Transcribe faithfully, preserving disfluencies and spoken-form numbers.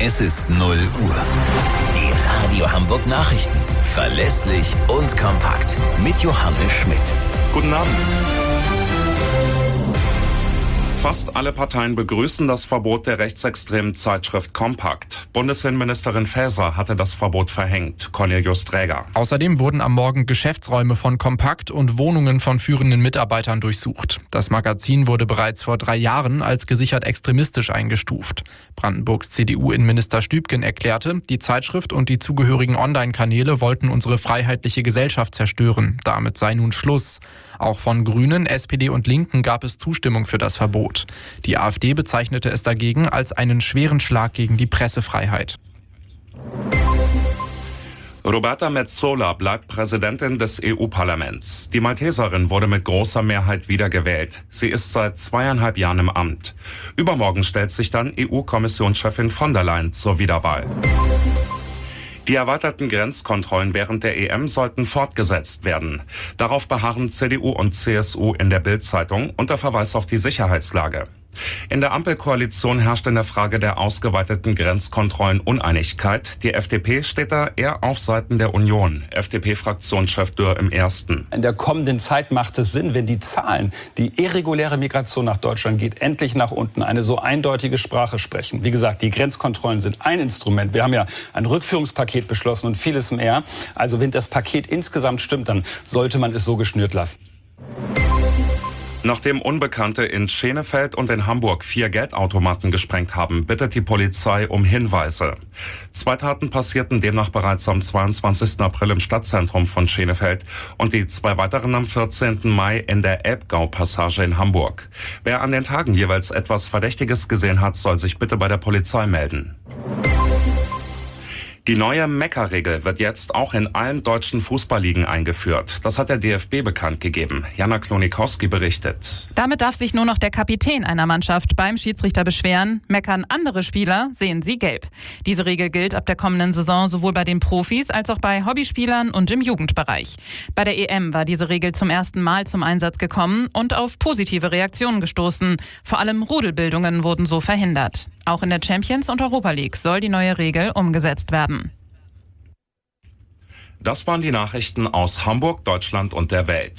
Es ist null Uhr. Die Radio Hamburg Nachrichten. Verlässlich und kompakt. Mit Johannes Schmidt. Guten Abend. Fast alle Parteien begrüßen das Verbot der rechtsextremen Zeitschrift Kompakt. Bundesinnenministerin Faeser hatte das Verbot verhängt. Cornelius Träger. Außerdem wurden am Morgen Geschäftsräume von Kompakt und Wohnungen von führenden Mitarbeitern durchsucht. Das Magazin wurde bereits vor drei Jahren als gesichert extremistisch eingestuft. Brandenburgs C D U-Innenminister Stübgen erklärte, die Zeitschrift und die zugehörigen Online-Kanäle wollten unsere freiheitliche Gesellschaft zerstören. Damit sei nun Schluss. Auch von Grünen, S P D und Linken gab es Zustimmung für das Verbot. Die AfD bezeichnete es dagegen als einen schweren Schlag gegen die Pressefreiheit. Roberta Metsola bleibt Präsidentin des E U-Parlaments. Die Malteserin wurde mit großer Mehrheit wiedergewählt. Sie ist seit zweieinhalb Jahren im Amt. Übermorgen stellt sich dann E U-Kommissionschefin von der Leyen zur Wiederwahl. Die erweiterten Grenzkontrollen während der E M sollten fortgesetzt werden. Darauf beharren C D U und C S U in der Bild-Zeitung unter Verweis auf die Sicherheitslage. In der Ampelkoalition herrscht in der Frage der ausgeweiteten Grenzkontrollen Uneinigkeit. Die F D P steht da eher auf Seiten der Union. F D P-Fraktionschef Dürr im Ersten. In der kommenden Zeit macht es Sinn, wenn die Zahlen, die irreguläre Migration nach Deutschland geht, endlich nach unten, eine so eindeutige Sprache sprechen. Wie gesagt, die Grenzkontrollen sind ein Instrument. Wir haben ja ein Rückführungspaket beschlossen und vieles mehr. Also wenn das Paket insgesamt stimmt, dann sollte man es so geschnürt lassen. Nachdem Unbekannte in Schenefeld und in Hamburg vier Geldautomaten gesprengt haben, bittet die Polizei um Hinweise. Zwei Taten passierten demnach bereits am zweiundzwanzigsten April im Stadtzentrum von Schenefeld und die zwei weiteren am vierzehnten Mai in der Elbgau-Passage in Hamburg. Wer an den Tagen jeweils etwas Verdächtiges gesehen hat, soll sich bitte bei der Polizei melden. Die neue Mekka-Regel wird jetzt auch in allen deutschen Fußballligen eingeführt. Das hat der D F B bekannt gegeben. Jana Klonikowski berichtet. Damit darf sich nur noch der Kapitän einer Mannschaft beim Schiedsrichter beschweren. Meckern andere Spieler, sehen sie gelb. Diese Regel gilt ab der kommenden Saison sowohl bei den Profis als auch bei Hobbyspielern und im Jugendbereich. Bei der E M war diese Regel zum ersten Mal zum Einsatz gekommen und auf positive Reaktionen gestoßen. Vor allem Rudelbildungen wurden so verhindert. Auch in der Champions- und Europa League soll die neue Regel umgesetzt werden. Das waren die Nachrichten aus Hamburg, Deutschland und der Welt.